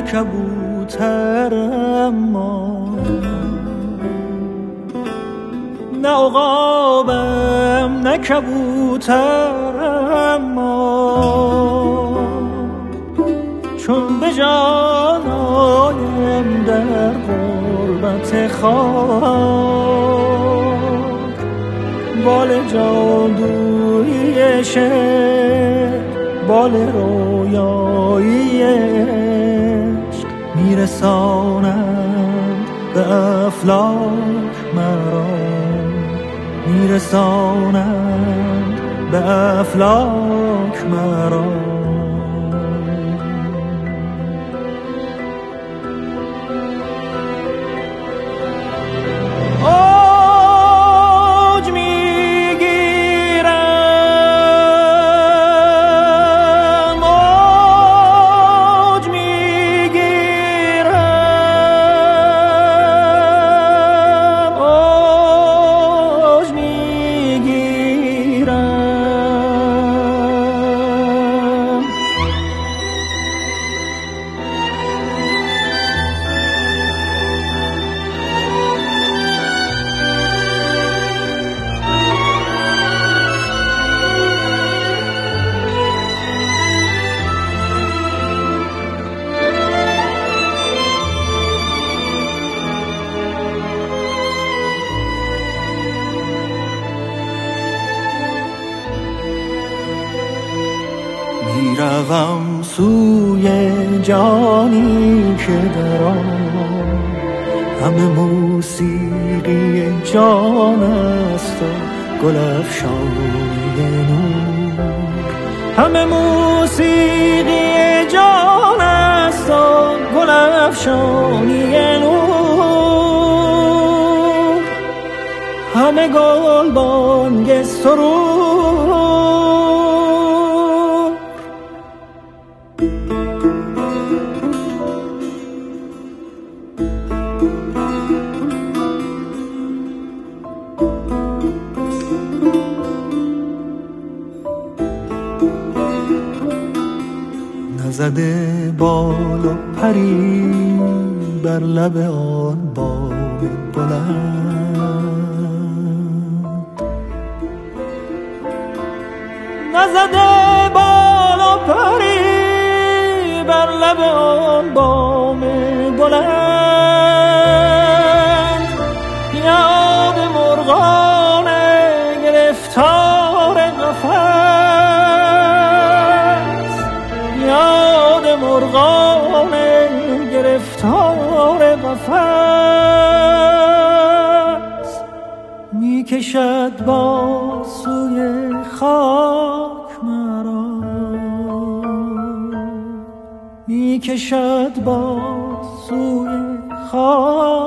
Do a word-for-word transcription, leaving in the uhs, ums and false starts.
کبوتر اما نه عقابم نه کبوتر اما چون به جان آیم در غربت خاک بال جادویی عشق بال رویایی عشق میرسانند به افلاک مرا میرسانند به افلاک مرا میروم سوی جانی که در آن همه موسیقی جان است و گل افشانی نور همه موسیقی جان است و گل افشانی نور همه گل بانگ سرور نزده بال و پری بر لب آن بام بلند نزده بال و پری بر لب آن بام بلند یاد مرغان گرفتار قفس یاد مرغان گرفتار قفس می کشد با سوی خاک مرا می کشد با سوی خاک